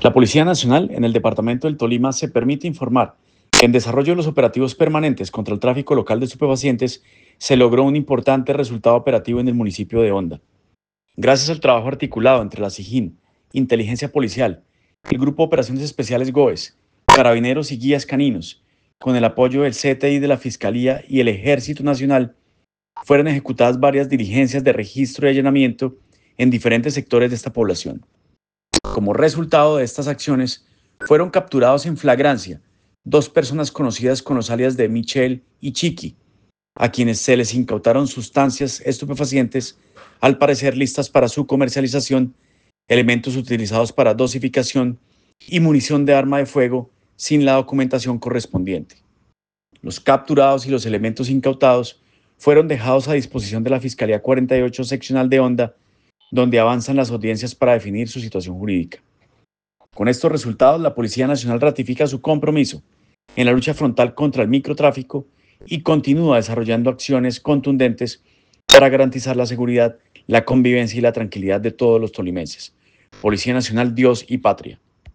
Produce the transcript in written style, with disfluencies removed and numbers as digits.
La Policía Nacional en el departamento del Tolima se permite informar que en desarrollo de los operativos permanentes contra el tráfico local de estupefacientes se logró un importante resultado operativo en el municipio de Honda. Gracias al trabajo articulado entre la SIJIN, Inteligencia Policial, el Grupo de Operaciones Especiales GOES, Carabineros y Guías Caninos, con el apoyo del CTI de la Fiscalía y el Ejército Nacional, fueron ejecutadas varias diligencias de registro y allanamiento en diferentes sectores de esta población. Como resultado de estas acciones, fueron capturados en flagrancia 2 personas conocidas con los alias de Michelle y Chiqui, a quienes se les incautaron sustancias estupefacientes, al parecer listas para su comercialización, elementos utilizados para dosificación y munición de arma de fuego sin la documentación correspondiente. Los capturados y los elementos incautados fueron dejados a disposición de la Fiscalía 48 Seccional de Honda, donde avanzan las audiencias para definir su situación jurídica. Con estos resultados, la Policía Nacional ratifica su compromiso en la lucha frontal contra el microtráfico y continúa desarrollando acciones contundentes para garantizar la seguridad, la convivencia y la tranquilidad de todos los tolimenses. Policía Nacional, Dios y Patria.